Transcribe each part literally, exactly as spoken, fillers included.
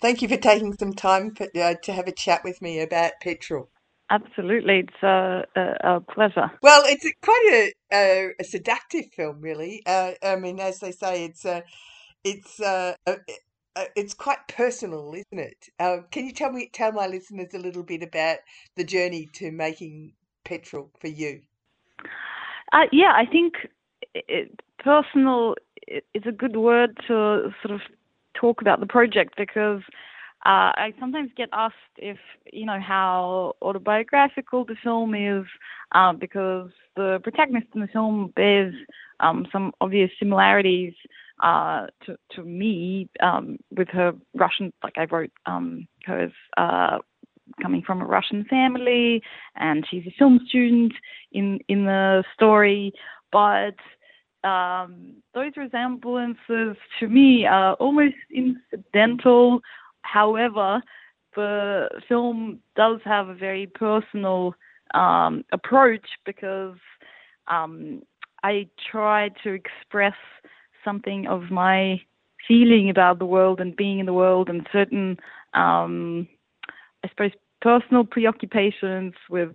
Thank you for taking some time for, uh, to have a chat with me about petrol. Absolutely, it's a, a, a pleasure. Well, it's a, quite a, a, a seductive film, really. Uh, I mean, as they say, it's uh, it's uh, uh, uh, it's quite personal, isn't it? Uh, can you tell me tell my listeners a little bit about the journey to making petrol for you? Uh, yeah, I think it, personal i- is a good word to sort of talk about the project because uh, I sometimes get asked if, you know, how autobiographical the film is, uh, because the protagonist in the film bears um, some obvious similarities uh, to, to me um, with her Russian, like I wrote um, her as uh, coming from a Russian family, and she's a film student in in the story. But um, those resemblances to me are almost incidental. However, the film does have a very personal um, approach because um, I try to express something of my feeling about the world and being in the world and certain um, I suppose, personal preoccupations with,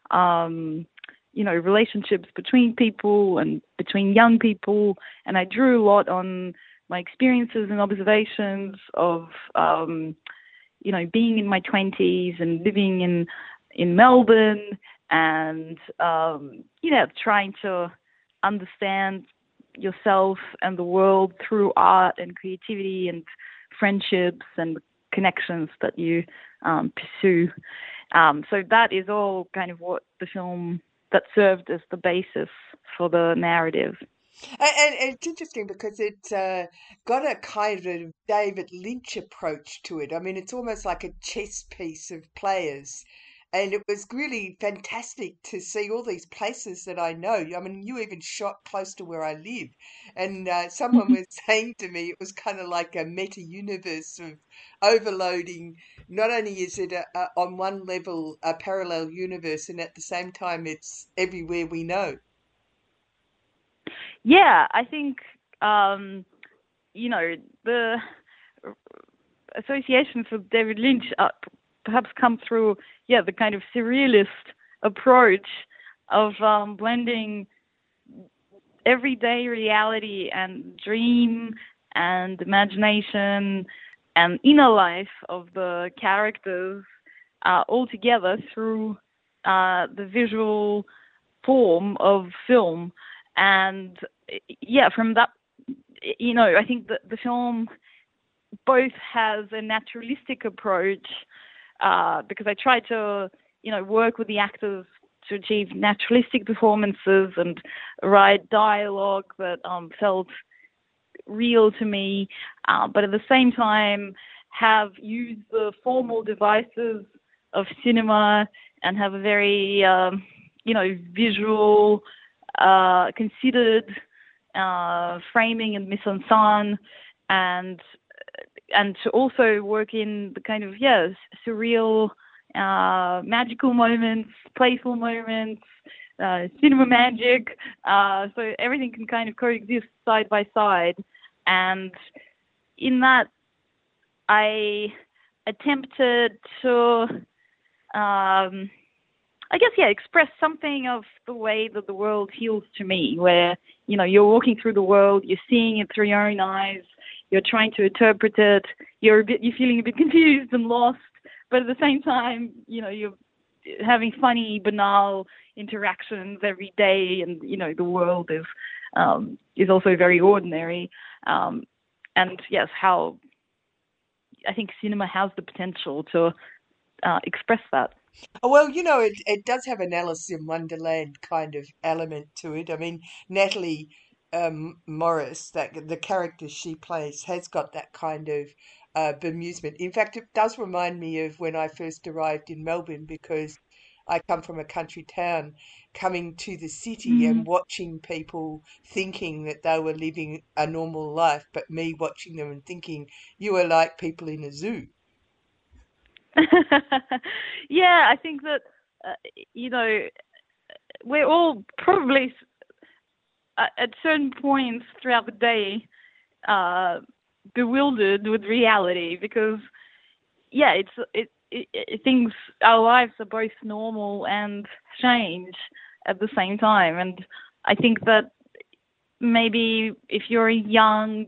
um, you know, relationships between people and between young people. And I drew a lot on my experiences and observations of, um, you know, being in my twenties and living in in Melbourne and, um, you know, trying to understand yourself and the world through art and creativity and friendships and connections that you um, pursue. Um, so that is all kind of what the film that served as the basis for the narrative. And, and, and it's interesting because it's uh, got a kind of David Lynch approach to it. I mean, it's almost like a chess piece of players. And it was really fantastic to see all these places that I know. I mean, you even shot close to where I live. And uh, someone was saying to me it was kind of like a meta universe of overloading. Not only is it a, a, on one level a parallel universe, and at the same time, it's everywhere we know. Yeah, I think um, you know the associations with David Lynch uh, perhaps come through, yeah, the kind of surrealist approach of um, blending everyday reality and dream and imagination and inner life of the characters uh, all together through uh, the visual form of film. And yeah, from that, you know, I think that the film both has a naturalistic approach uh, because I try to, you know, work with the actors to achieve naturalistic performances and write dialogue that um, felt real to me, uh, but at the same time have used the formal devices of cinema and have a very, um, you know, visual, uh, considered uh, framing and mise en scène, and and to also work in the kind of yeah surreal, uh, magical moments, playful moments, uh, cinema magic. Uh, so everything can kind of coexist side by side, and in that I attempted to. Um, I guess yeah, express something of the way that the world feels to me, where you know you're walking through the world, you're seeing it through your own eyes, you're trying to interpret it, you're a bit, you're feeling a bit confused and lost, but at the same time, you know, you're having funny, banal interactions every day, and you know the world is um, is also very ordinary, um, and yes, how I think cinema has the potential to uh, express that. Oh, well, you know, it, it does have an Alice in Wonderland kind of element to it. I mean, Natalie um, Morris, that the character she plays, has got that kind of uh, bemusement. In fact, it does remind me of when I first arrived in Melbourne because I come from a country town, coming to the city and Mm. watching people thinking that they were living a normal life, but me watching them and thinking you are like people in a zoo. Yeah, I think that uh, you know we're all probably at, at certain points throughout the day uh, bewildered with reality because yeah, it's it, it, it things our lives are both normal and strange at the same time, and I think that maybe if you're a young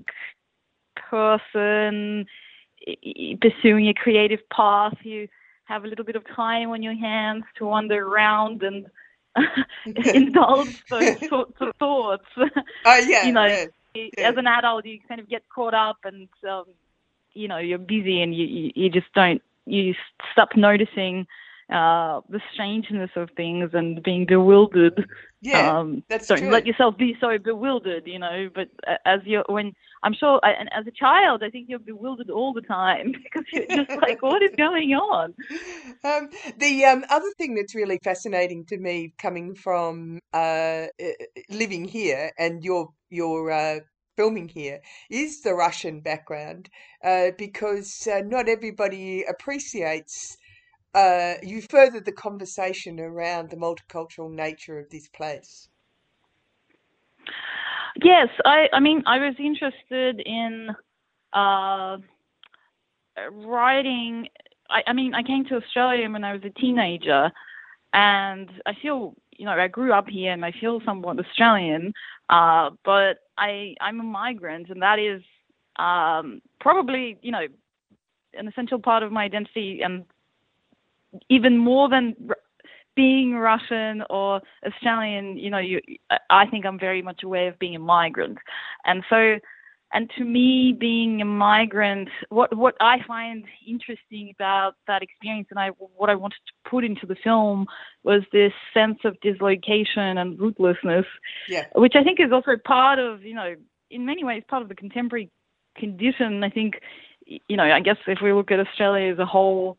person pursuing a creative path, you have a little bit of time on your hands to wander around and indulge those sorts of thoughts. Oh yeah, you know, yeah, yeah. as an adult, you kind of get caught up, and um, you know, you're busy, and you, you you just don't you stop noticing uh, the strangeness of things and being bewildered. Yeah, Um, that's don't true. let yourself be so bewildered, you know. But as you're, when I'm sure, and as a child, I think you're bewildered all the time because you're just like, what is going on? Um, the um, other thing that's really fascinating to me, coming from uh, uh, living here and your your uh, filming here, is the Russian background, uh, because uh, not everybody appreciates. Uh, you further the conversation around the multicultural nature of this place. Yes, I, I mean, I was interested in uh, writing. I, I mean, I came to Australia when I was a teenager, and I feel, you know, I grew up here and I feel somewhat Australian, uh, but I, I'm a migrant, and that is um, probably, you know, an essential part of my identity, and even more than being Russian or Australian, you know, you, I think I'm very much aware of being a migrant. And so, and to me, being a migrant, what, what I find interesting about that experience, and I, what I wanted to put into the film, was this sense of dislocation and rootlessness, Yeah. which I think is also part of, you know, in many ways, part of the contemporary condition. I think, you know, I guess if we look at Australia as a whole,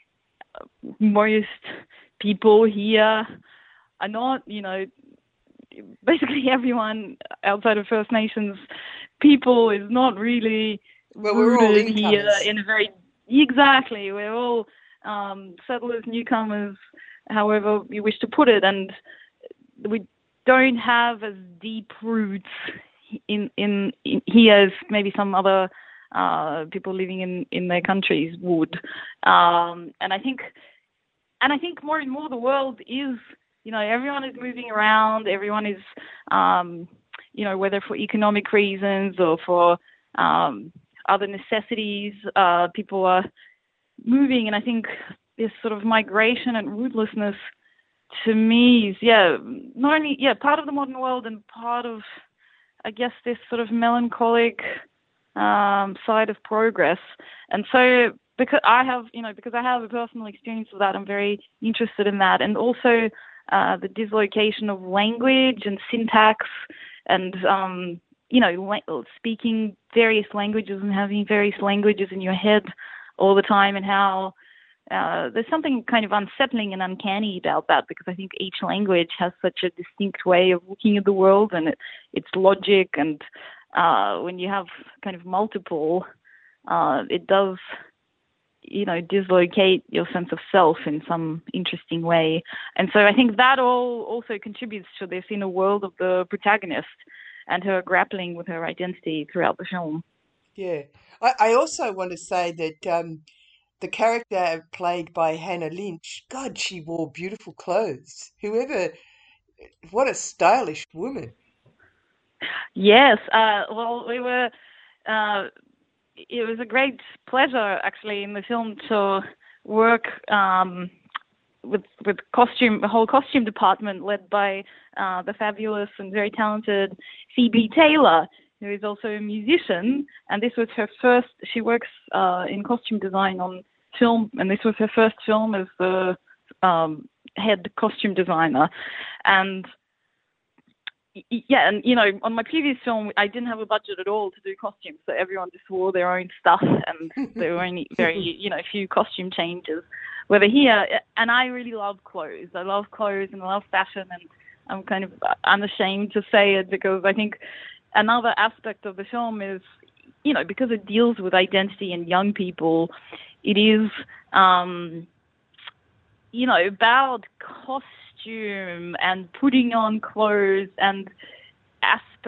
most people here are not, you know, basically everyone outside of First Nations people is not really Well, we're all rooted here incomers. in a very, exactly, we're all um, settlers, newcomers, however you wish to put it, and we don't have as deep roots in, in, in here as maybe some other uh, people living in, in their countries would. Um, and I think And I think more and more the world is, you know, everyone is moving around. Everyone is, um, you know, whether for economic reasons or for um, other necessities, uh, people are moving. And I think this sort of migration and rootlessness, to me, is, yeah, not only, yeah, part of the modern world and part of, I guess, this sort of melancholic um, side of progress. And so, because I have, you know, because I have a personal experience with that, I'm very interested in that. And also uh, the dislocation of language and syntax and, um, you know, la- speaking various languages and having various languages in your head all the time, and how uh, there's something kind of unsettling and uncanny about that, because I think each language has such a distinct way of looking at the world and it, its logic. And uh, when you have kind of multiple, uh, it does, you know, dislocate your sense of self in some interesting way. And so I think that all also contributes to this inner world of the protagonist and her grappling with her identity throughout the film. Yeah. I, I also want to say that um, the character played by Hannah Lynch, God, she wore beautiful clothes. Whoever, what a stylish woman. Yes, uh, well, we were, uh, it was a great pleasure actually in the film to work um, with with costume, the whole costume department led by uh, the fabulous and very talented Phoebe Taylor, who is also a musician. And this was her first. She works uh, in costume design on film, and this was her first film as the um, head costume designer. And yeah, and you know, on my previous film, I didn't have a budget at all to do costumes, so everyone just wore their own stuff, and there were only very, you know, few costume changes. Whether here, and I really love clothes. I love clothes and I love fashion, and I'm kind of unashamed to say it, because I think another aspect of the film is, you know, because it deals with identity and young people, it is, um, you know, about costume and putting on clothes and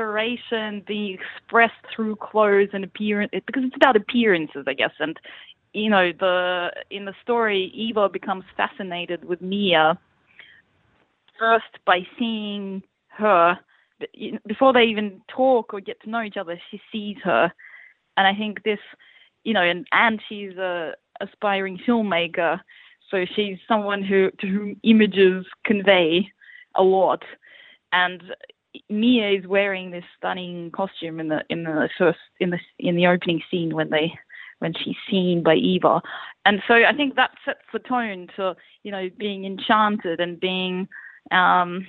aspiration being expressed through clothes and appearance, because it's about appearances, I guess. And you know, the in the story, Eva becomes fascinated with Mia first by seeing her. Before they even talk or get to know each other, she sees her. And I think this, you know, and, and she's a aspiring filmmaker, so she's someone who to whom images convey a lot. And Mia is wearing this stunning costume in the in the first in the in the opening scene when they when she's seen by Eva. And so I think that sets the tone to, you know, being enchanted and being um,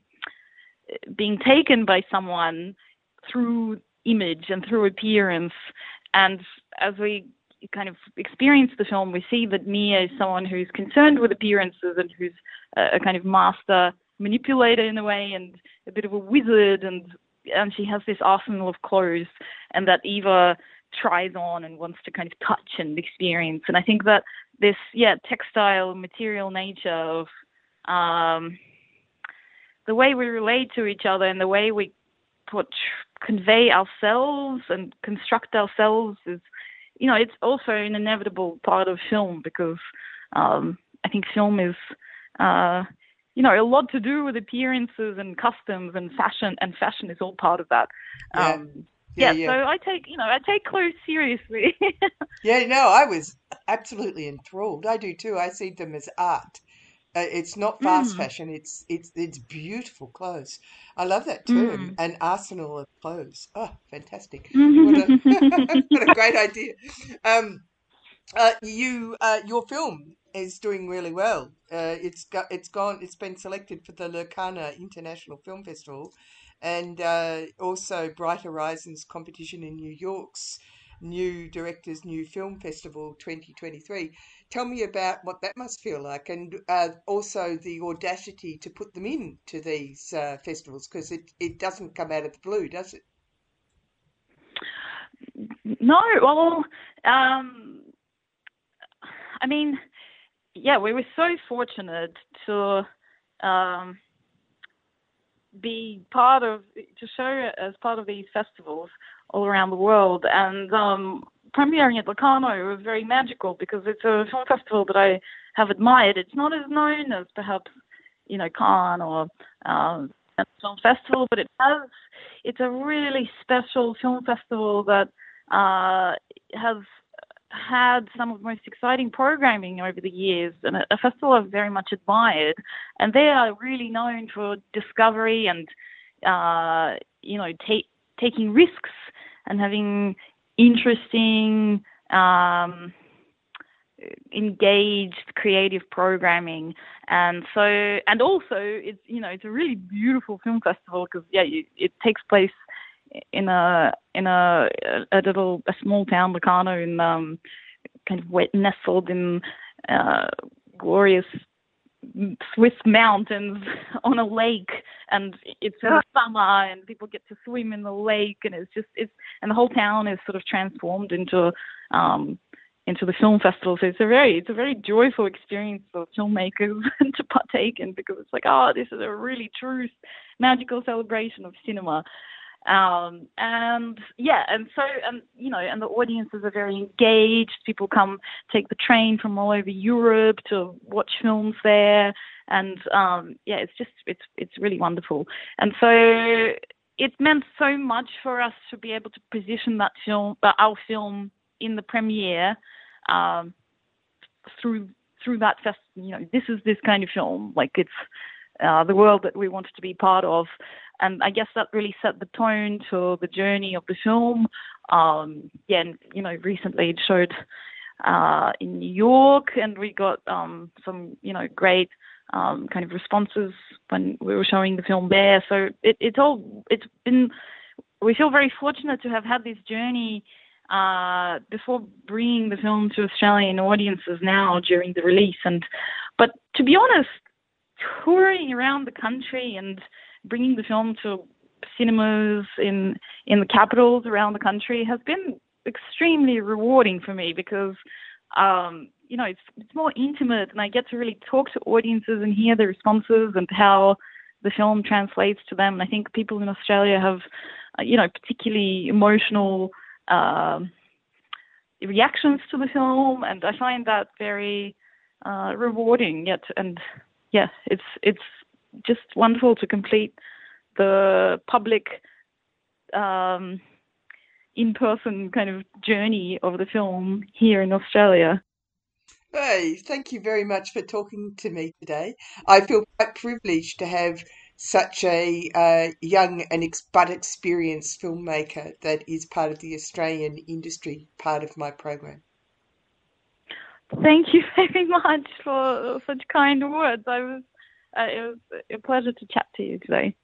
being taken by someone through image and through appearance. And as we kind of experience the film, we see that Mia is someone who's concerned with appearances and who's a, a kind of master manipulator in a way, and a bit of a wizard, and and she has this arsenal of clothes, and that Eva tries on and wants to kind of touch and experience. And I think that this, yeah, textile material nature of um, the way we relate to each other and the way we put, convey ourselves and construct ourselves is, you know, it's also an inevitable part of film, because um, I think film is, uh, you know, a lot to do with appearances and customs and fashion, and fashion is all part of that. Yeah. Um, Yeah, yeah, yeah. so I take, you know, I take clothes seriously. Yeah, no, I was absolutely enthralled. I do too. I see them as art. Uh, it's not fast mm, fashion. It's it's it's beautiful clothes. I love that term, mm. an arsenal of clothes. Oh, fantastic! What a what a great idea. Um, uh, you uh, your film is doing really well. Uh, it's got it's gone. It's been selected for the Lurkana International Film Festival, and uh, also Bright Horizons competition in New York's New Directors New Film Festival twenty twenty-three. Tell me about what that must feel like, and uh, also the audacity to put them in to these uh, festivals, because it, it doesn't come out of the blue, does it? No, well, um, I mean, yeah, we were so fortunate to um, be part of, to show as part of these festivals all around the world. And um, premiering at Locarno was very magical, because it's a film festival that I have admired. It's not as known as perhaps, you know, Cannes or um, a film festival, but it has, it's a really special film festival that uh, has had some of the most exciting programming over the years, and a, a festival I've very much admired. And they are really known for discovery and, uh, you know, ta- taking risks and having interesting, um, engaged, creative programming. And so, and also, it's, you know, it's a really beautiful film festival, because yeah, you, it takes place in a in a a little a small town, Locarno, in um kind of wet nestled in uh, glorious Swiss mountains on a lake, and it's in the summer, and people get to swim in the lake, and it's just it's and the whole town is sort of transformed into um into the film festival. So it's a very it's a very joyful experience for filmmakers to partake in, because it's like, oh, this is a really true magical celebration of cinema. Um, and yeah, and so, and you know, and the audiences are very engaged. People come take the train from all over Europe to watch films there, and um, yeah, it's just it's it's really wonderful. And so it meant so much for us to be able to position that film, uh, our film, in the premiere um, through through that fest. You know, this is this kind of film, like it's uh, the world that we wanted to be part of. And I guess that really set the tone to the journey of the film. Um, yeah, and, you know, recently it showed uh, in New York, and we got um, some, you know, great um, kind of responses when we were showing the film there. So it, it's all, it's been, we feel very fortunate to have had this journey uh, before bringing the film to Australian audiences now during the release. And, but to be honest, touring around the country and bringing the film to cinemas in in the capitals around the country has been extremely rewarding for me, because um, you know, it's it's more intimate, and I get to really talk to audiences and hear the responses and how the film translates to them. And I think people in Australia have, uh, you know, particularly emotional, uh, reactions to the film, and I find that very uh, rewarding. Yet, and yeah, it's it's just wonderful to complete the public um, in-person kind of journey of the film here in Australia. Hey, thank you very much for talking to me today. I feel quite privileged to have such a uh, young and ex but experienced filmmaker that is part of the Australian industry, part of my program. Thank you very much for such kind words. I was uh, it was a pleasure to chat to you today.